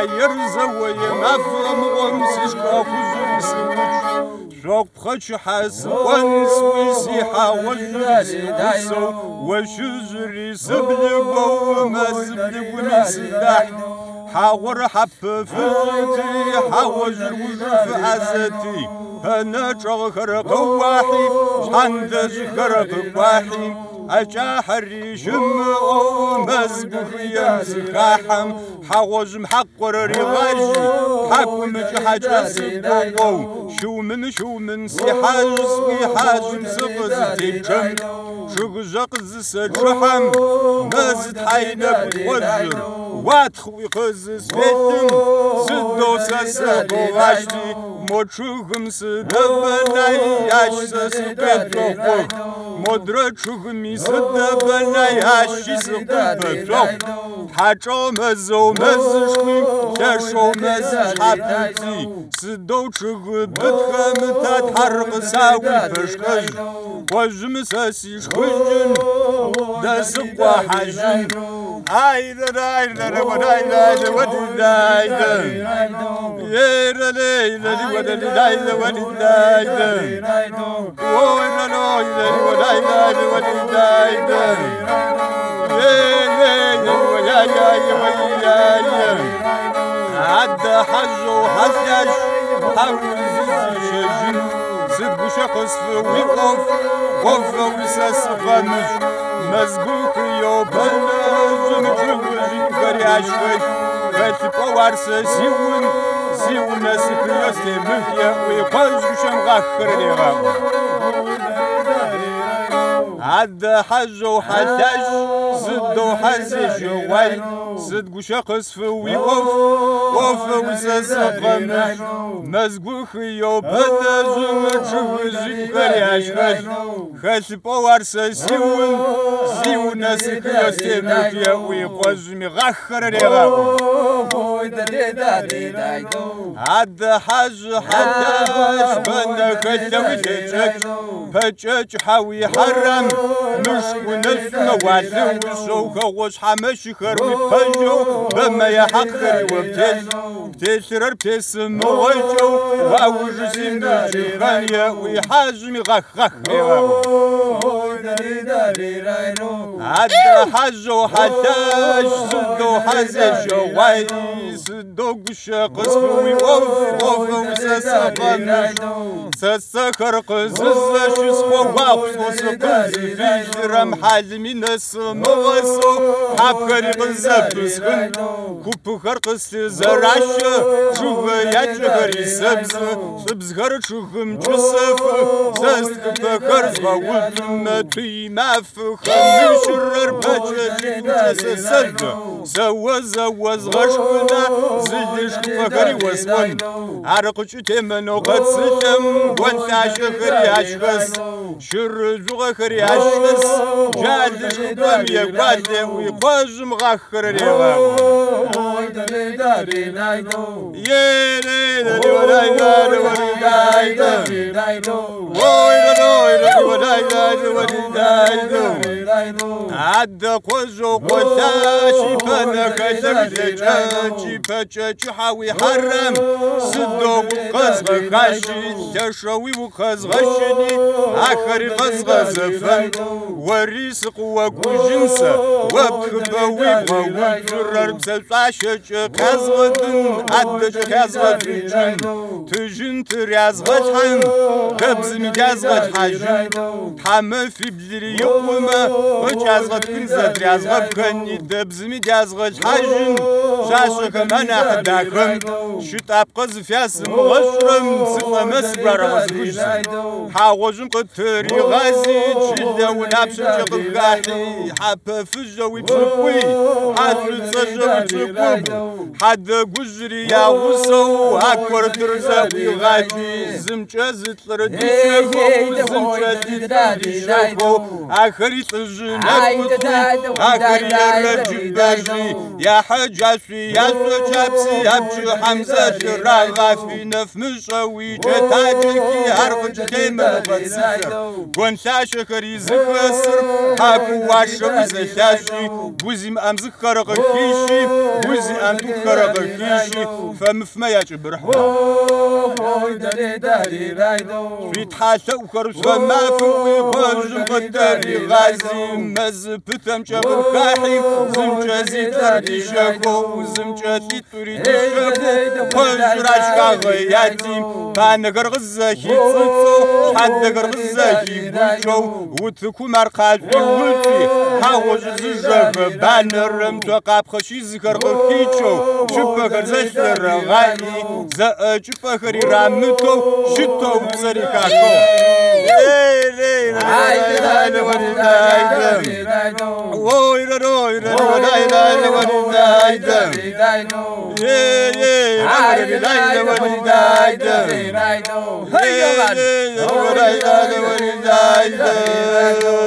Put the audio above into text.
يرزوي ما فهم سيشكا خزر سوج شوق بخش حاس ونسوي سيحة وجرسو وشجري سبلقو ما سبلقو مسدح حاور حب فزتي حاوجر وجر في عزتي أنا شغر قواحي عند شغر قواحي أشاحري شمعو مزقف يمزخاحم حاوج محقر رغاجي حكم حاجة سبقو شو من سيحاج سيحاج مسقز تيجم شغزقز سجحم مزد حينك وجر واتخوي قز سبيتم زدو سسقو غاشتي موتشوغم سدبناي ياشس سبيتو مدرچوغمي سدبناي ياشس سبيتو حاجو مزو مزشوي تشو مزش حبتي سدو چوغ بتخم تتحرق ساوي فشخج وجم ساسي شخجن دسقوا حجن هايدا هايدا ودايدا ودايدا يا ليلى ودايدا ودايدا وين ليلى ودايدا ودايدا يا ليلى ودايدا عد حج وحجج حول شجن سد بشخص ويقف وساس غمج مزبوط يوبل زمجوجي كرياشوي فتبقى وارسة سيون سكريستي مهيا ويقاز بشم غاكر لغاو عد حج وحتاج سد وحزي شوي سد بشخص في ويقف وساس غمج مزبوط يوبل زمجوجي كرياشوي فتبقى وارسة سيون سكريستي مهيا ويقاز مغاكر لغاو عد حج حتاج بنا كتوي تجك بجج حوي حرم مشكو نفس موالي وشوخ وش حمش خروي بجو بما يحقري وبتسرر بتسم وجو واوج سمجي غنيا ويحاجمي غخ عد حج حتاج سدو حزي شوي سدو قشاق سفوي وف وسسقمش سسكر قزز شسخو واقص قز في جرم حالمي نسمغسو حبكري قزب سخن كوب خرقس زراش شوغ يجغري سبز غر شوغم جسف سست بكرز وولتمتي ماف خمشرر بجل سد زوز غشنا زلش فكري وسون عرق تمنو قد سلم وانت شخري عشقس شر زغ خري عشقس جالش قدام يقاد ويقاز مغخر ليغا يا ليلى عد قزو قتاشي فنك تكتشي فتشي حاوي حرم سدو قزغ غاشي تشوي وقزغ غشني آخر قزغ زفن وريسق وقجنسة وبخبوي ووجرر بسلطاشش قزغدن عدش قزغدن تجن تريازغتحن قبز مجازغت حاجن حما في بلري يقوما وجازغت كنزة ريازغب كني دبز مجازغت حاجن شاشك منا حداكم شتاب قز فياس مغشرم سفا مسبر غزبوش حاوجن قطري غازي تشده ونابش شقب قاحي حابا فجوي ترقوي حاد تصجوي ترقوب حد قجري يا وصو أكبر ترزاوي غاجي زمجة زتلر ديشيخو زمجة ديشيخو آخري تجنب وطوي آخري الرجل باجي يا حجاسي يا سوچابسي أبجي حمزة شراغافي نفمشوي جتاجكي هرغج كيمة غزير قنشا شكري زخسر حاكو واشوي زشاشي بوزي أمزخر غكيشي بوزي أنتو خرق كيشي فمفما يجبر في تحاسة وكرس فما فوي قوزم قدري غازي مزبتم شبر كاحي زمجة زيتر شاكو زمجة توري شاكو قوز راشكا غياتيم فانقر غزاكي تصو حدقر غزاكي بوشو وتكو مرقات بوتي هاوز زجاك بانرم توقاب خشي ذكر غكيشو شبكر زشتر غالي شبكري رامتو شتو بصريكاكو Hey,